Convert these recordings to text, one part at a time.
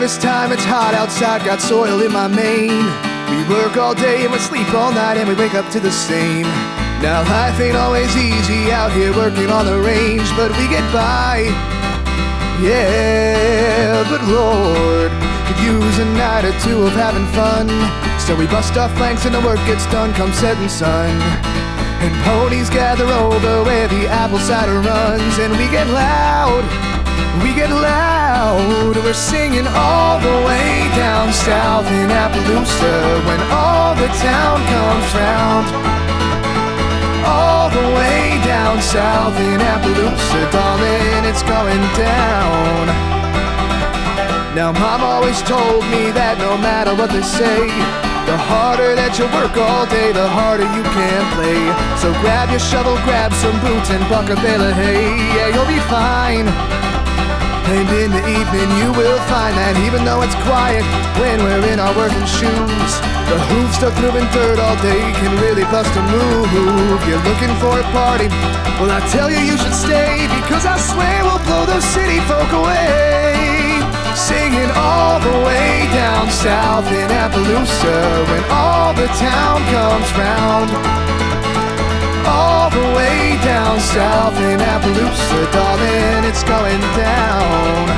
harvest time, it's hot outside, got soil in my mane. We work all day and we sleep all night and we wake up to the same. Now life ain't always easy out here working on the range, but we get by. Yeah, but Lord, could use a night or two of having fun. So we bust our flanks and the work gets done come setting sun. And ponies gather over where the apple cider runs. And we get loud, we're singing all the way down south in Appaloosa. When all the town comes round, all the way down south in Appaloosa, darling, it's going down. Now Mom always told me that no matter what they say, the harder that you work all day, the harder you can play. So grab your shovel, grab some boots, and buck a bale of hay. Yeah, you'll be fine. And in the evening you will find that even though it's quiet when we're in our working shoes, the hooves stuck moving dirt all day can really bust a move. You're looking for a party? Well, I tell you, you should stay, because I swear we'll blow those city folk away. Singing all the way down south in Appaloosa when all the town comes round. All the way down south in Appaloosa, darling, it's going down.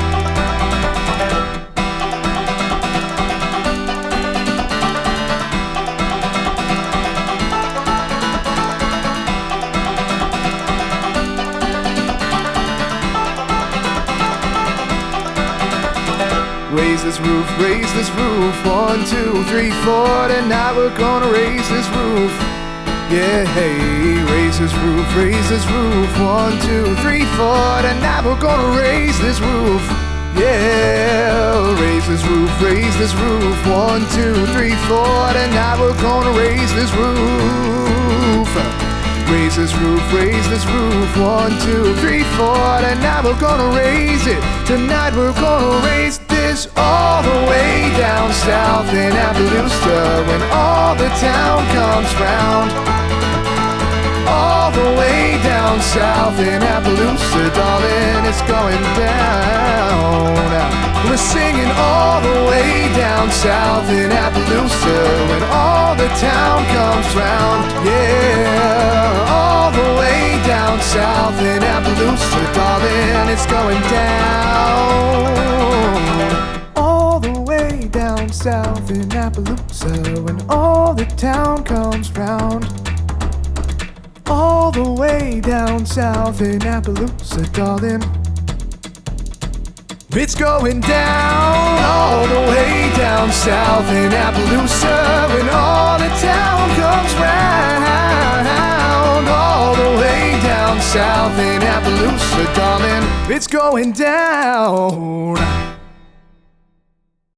Raise this roof, 1, 2, 3, 4. Tonight we're gonna raise this roof. Yeah, hey, raise this roof, 1, 2, 3, 4. Tonight we're gonna raise this roof. Yeah, raise this roof, 1, 2, 3, 4. Tonight we're gonna raise this roof. Raise this roof, 1, 2, 3, 4. Tonight we're gonna raise it. Tonight we're gonna raise this all the way down south in Appaloosa when all the town comes round. All the way down south in Appaloosa, darling, it's going down. We're singing all the way down south in Appaloosa when all the town comes round. Yeah, all the way down south in Appaloosa, darling, it's going down. All the way down south in Appaloosa when all the town comes round. All the way down south in Appaloosa, darling, it's going down. All the way down south in Appaloosa when all the town comes round. All the way down south in Appaloosa, darling, it's going down.